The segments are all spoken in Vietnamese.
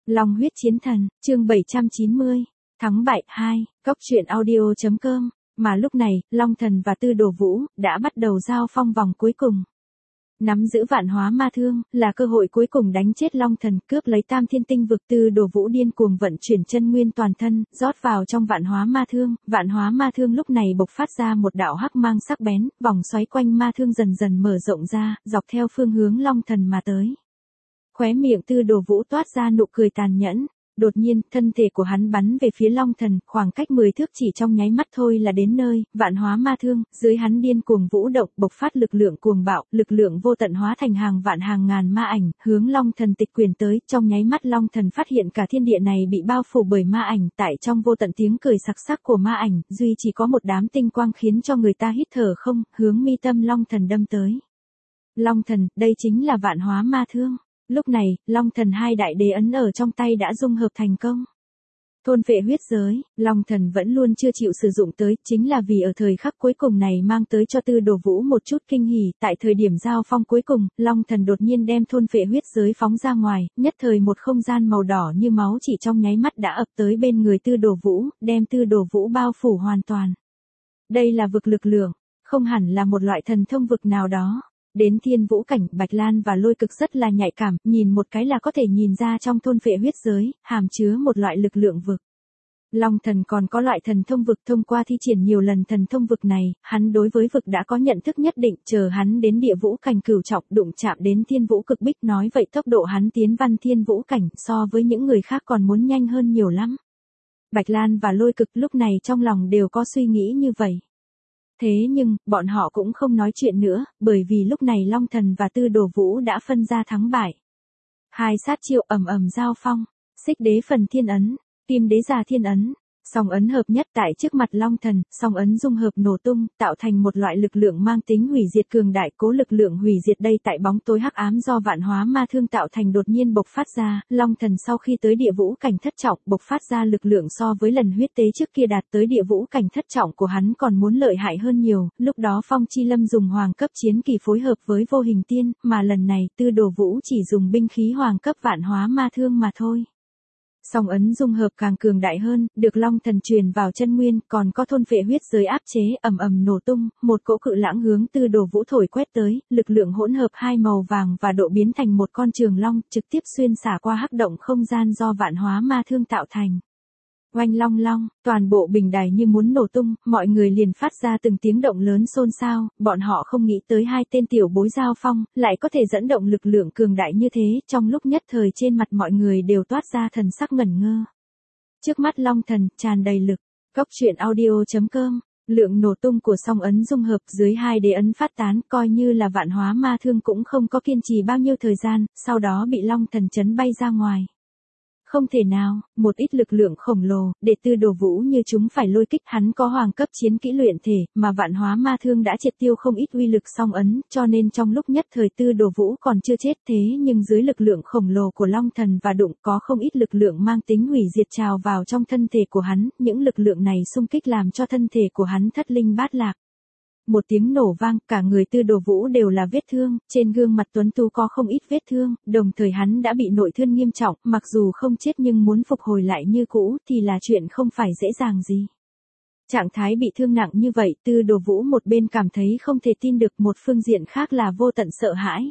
Long huyết chiến thần, chương 790, thắng bại 2, Cóc truyện audio.com. Mà lúc này, Long Thần và Tư Đồ Vũ đã bắt đầu giao phong vòng cuối cùng. Nắm giữ vạn hóa ma thương là cơ hội cuối cùng đánh chết Long Thần, cướp lấy Tam Thiên Tinh vực. Tư Đồ Vũ điên cuồng vận chuyển chân nguyên toàn thân, rót vào trong vạn hóa ma thương. Vạn hóa ma thương lúc này bộc phát ra một đạo hắc mang sắc bén, vòng xoáy quanh ma thương dần dần mở rộng ra, dọc theo phương hướng Long Thần mà tới. Khóe miệng Tư Đồ Vũ toát ra nụ cười tàn nhẫn. Đột nhiên, thân thể của hắn bắn về phía Long Thần, khoảng cách 10 thước chỉ trong nháy mắt thôi là đến nơi. Vạn hóa ma thương, dưới hắn điên cuồng vũ động, bộc phát lực lượng cuồng bạo, lực lượng vô tận hóa thành hàng vạn hàng ngàn ma ảnh, hướng Long Thần tịch quyền tới. Trong nháy mắt Long Thần phát hiện cả thiên địa này bị bao phủ bởi ma ảnh, tại trong vô tận tiếng cười sặc sắc của ma ảnh, duy chỉ có một đám tinh quang khiến cho người ta hít thở không, hướng mi tâm Long Thần đâm tới. Long Thần, đây chính là vạn hóa ma thương. Lúc này, Long Thần hai đại đế ấn ở trong tay đã dung hợp thành công. Thôn phệ huyết giới, Long Thần vẫn luôn chưa chịu sử dụng tới, chính là vì ở thời khắc cuối cùng này mang tới cho Tư Đồ Vũ một chút kinh hỉ. Tại thời điểm giao phong cuối cùng, Long Thần đột nhiên đem thôn phệ huyết giới phóng ra ngoài, nhất thời một không gian màu đỏ như máu chỉ trong nháy mắt đã ập tới bên người Tư Đồ Vũ, đem Tư Đồ Vũ bao phủ hoàn toàn. Đây là vực lực lượng, không hẳn là một loại thần thông vực nào đó. Đến thiên vũ cảnh, Bạch Lan và Lôi Cực rất là nhạy cảm, nhìn một cái là có thể nhìn ra trong thôn phệ huyết giới, hàm chứa một loại lực lượng vực. Long Thần còn có loại thần thông vực, thông qua thi triển nhiều lần thần thông vực này, hắn đối với vực đã có nhận thức nhất định, chờ hắn đến địa vũ cảnh cửu trọng đụng chạm đến thiên vũ cực bích, nói vậy tốc độ hắn tiến văn thiên vũ cảnh so với những người khác còn muốn nhanh hơn nhiều lắm. Bạch Lan và Lôi Cực lúc này trong lòng đều có suy nghĩ như vậy. Thế nhưng, bọn họ cũng không nói chuyện nữa, bởi vì lúc này Long Thần và Tư Đồ Vũ đã phân ra thắng bại. Hai sát chiêu ầm ầm giao phong, Xích Đế phần thiên ấn, Kim Đế già thiên ấn, song ấn hợp nhất tại trước mặt Long Thần, song ấn dung hợp nổ tung, tạo thành một loại lực lượng mang tính hủy diệt cường đại. Cố lực lượng hủy diệt đây tại bóng tối hắc ám do vạn hóa ma thương tạo thành đột nhiên bộc phát ra. Long Thần sau khi tới địa vũ cảnh thất trọng, bộc phát ra lực lượng so với lần huyết tế trước kia đạt tới địa vũ cảnh thất trọng của hắn còn muốn lợi hại hơn nhiều. Lúc đó Phong Chi Lâm dùng hoàng cấp chiến kỳ phối hợp với vô hình tiên, mà lần này Tư Đồ Vũ chỉ dùng binh khí hoàng cấp vạn hóa ma thương mà thôi. Song ấn dung hợp càng cường đại hơn, được Long Thần truyền vào chân nguyên, còn có thôn phệ huyết giới áp chế, ầm ầm nổ tung, một cỗ cự lãng hướng Tư Đồ Vũ thổi quét tới, lực lượng hỗn hợp hai màu vàng và độ biến thành một con trường long, trực tiếp xuyên xả qua hắc động không gian do vạn hóa ma thương tạo thành. Oanh long long, toàn bộ bình đài như muốn nổ tung, mọi người liền phát ra từng tiếng động lớn xôn xao, bọn họ không nghĩ tới hai tên tiểu bối giao phong, lại có thể dẫn động lực lượng cường đại như thế, trong lúc nhất thời trên mặt mọi người đều toát ra thần sắc ngẩn ngơ. Trước mắt Long Thần, tràn đầy lực, Cóc truyện audio.com, lượng nổ tung của song ấn dung hợp dưới hai đế ấn phát tán, coi như là vạn hóa ma thương cũng không có kiên trì bao nhiêu thời gian, sau đó bị Long Thần chấn bay ra ngoài. Không thể nào, một ít lực lượng khổng lồ, để Tư Đồ Vũ như chúng phải lôi kích. Hắn có hoàng cấp chiến kỹ luyện thể, mà vạn hóa ma thương đã triệt tiêu không ít uy lực song ấn, cho nên trong lúc nhất thời Tư Đồ Vũ còn chưa chết. Thế nhưng dưới lực lượng khổng lồ của Long Thần và đụng có không ít lực lượng mang tính hủy diệt trào vào trong thân thể của hắn, những lực lượng này xung kích làm cho thân thể của hắn thất linh bát lạc. Một tiếng nổ vang, cả người Tư Đồ Vũ đều là vết thương, trên gương mặt tuấn tú có không ít vết thương, đồng thời hắn đã bị nội thương nghiêm trọng, mặc dù không chết nhưng muốn phục hồi lại như cũ thì là chuyện không phải dễ dàng gì. Trạng thái bị thương nặng như vậy, Tư Đồ Vũ một bên cảm thấy không thể tin được, một phương diện khác là vô tận sợ hãi.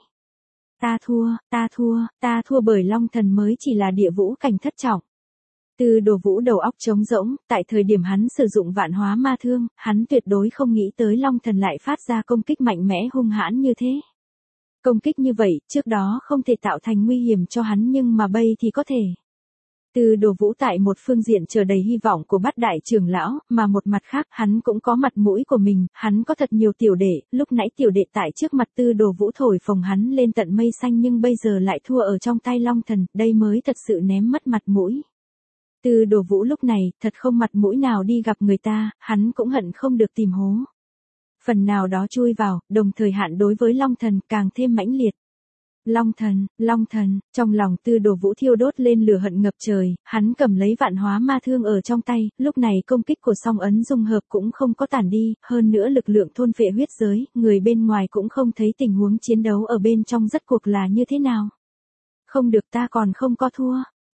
Ta thua bởi Long Thần mới chỉ là địa vũ cảnh thất trọng. Tư Đồ Vũ đầu óc trống rỗng, tại thời điểm hắn sử dụng vạn hóa ma thương, hắn tuyệt đối không nghĩ tới Long Thần lại phát ra công kích mạnh mẽ hung hãn như thế. Công kích như vậy, trước đó không thể tạo thành nguy hiểm cho hắn nhưng mà bây thì có thể. Tư Đồ Vũ tại một phương diện chờ đầy hy vọng của Bát đại trưởng lão, mà một mặt khác, hắn cũng có mặt mũi của mình, hắn có thật nhiều tiểu đệ, lúc nãy tiểu đệ tại trước mặt Tư Đồ Vũ thổi phồng hắn lên tận mây xanh nhưng bây giờ lại thua ở trong tay Long Thần, đây mới thật sự ném mất mặt mũi. Tư Đồ Vũ lúc này, thật không mặt mũi nào đi gặp người ta, hắn cũng hận không được tìm hố. Phần nào đó chui vào, đồng thời hạn đối với Long Thần càng thêm mãnh liệt. Long Thần, trong lòng Tư Đồ Vũ thiêu đốt lên lửa hận ngập trời, hắn cầm lấy vạn hóa ma thương ở trong tay, lúc này công kích của song ấn dung hợp cũng không có tản đi, hơn nữa lực lượng thôn phệ huyết giới, người bên ngoài cũng không thấy tình huống chiến đấu ở bên trong rốt cuộc là như thế nào. Không được, ta còn không có thua.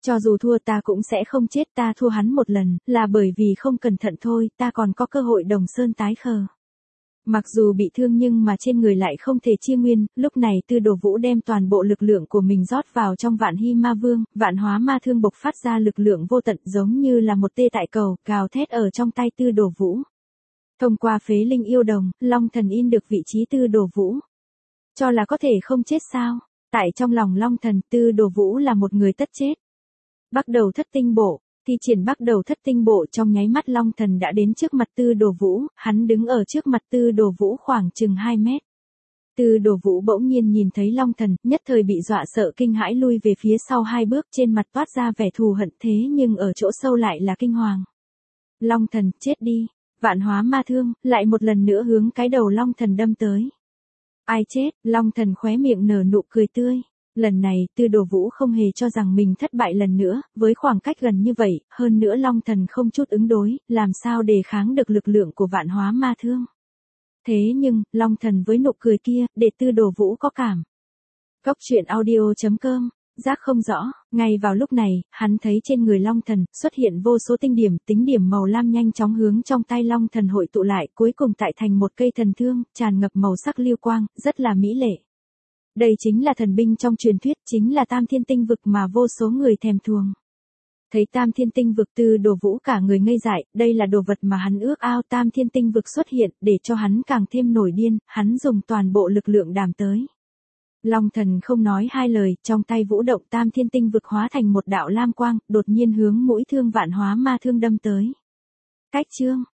Cho dù thua ta cũng sẽ không chết, ta thua hắn một lần, là bởi vì không cẩn thận thôi, ta còn có cơ hội Đồng Sơn tái khờ. Mặc dù bị thương nhưng mà trên người lại không thể chia nguyên, lúc này Tư Đồ Vũ đem toàn bộ lực lượng của mình rót vào trong Vạn Hy Ma Vương, Vạn Hóa Ma Thương bộc phát ra lực lượng vô tận giống như là một tê tại cầu, gào thét ở trong tay Tư Đồ Vũ. Thông qua phế linh yêu đồng, Long Thần in được vị trí Tư Đồ Vũ. Cho là có thể không chết sao? Tại trong lòng Long Thần, Tư Đồ Vũ là một người tất chết. Bắt đầu thất tinh bộ, thi triển bắt đầu thất tinh bộ trong nháy mắt Long Thần đã đến trước mặt Tư Đồ Vũ, hắn đứng ở trước mặt Tư Đồ Vũ khoảng chừng 2 mét. Tư Đồ Vũ bỗng nhiên nhìn thấy Long Thần, nhất thời bị dọa sợ kinh hãi lui về phía sau 2 bước, trên mặt toát ra vẻ thù hận thế nhưng ở chỗ sâu lại là kinh hoàng. Long Thần, chết đi, Vạn Hóa Ma Thương, lại một lần nữa hướng cái đầu Long Thần đâm tới. Ai chết, Long Thần khóe miệng nở nụ cười tươi. Lần này, Tư Đồ Vũ không hề cho rằng mình thất bại lần nữa, với khoảng cách gần như vậy, hơn nữa Long Thần không chút ứng đối, làm sao đề kháng được lực lượng của Vạn Hóa Ma Thương. Thế nhưng, Long Thần với nụ cười kia, để Tư Đồ Vũ có cảm. Góc truyện audio.com, giác không rõ, ngay vào lúc này, hắn thấy trên người Long Thần xuất hiện vô số tinh điểm, tính điểm màu lam nhanh chóng hướng trong tay Long Thần hội tụ lại, cuối cùng tại thành một cây thần thương, tràn ngập màu sắc lưu quang, rất là mỹ lệ. Đây chính là thần binh trong truyền thuyết, chính là Tam Thiên Tinh Vực mà vô số người thèm thuồng. Thấy Tam Thiên Tinh Vực, Tư Đồ Vũ cả người ngây dại, đây là đồ vật mà hắn ước ao. Tam Thiên Tinh Vực xuất hiện, để cho hắn càng thêm nổi điên, hắn dùng toàn bộ lực lượng đàm tới. Long Thần không nói hai lời, trong tay vũ động Tam Thiên Tinh Vực hóa thành một đạo lam quang, đột nhiên hướng mũi thương Vạn Hóa Ma Thương đâm tới. Cách chương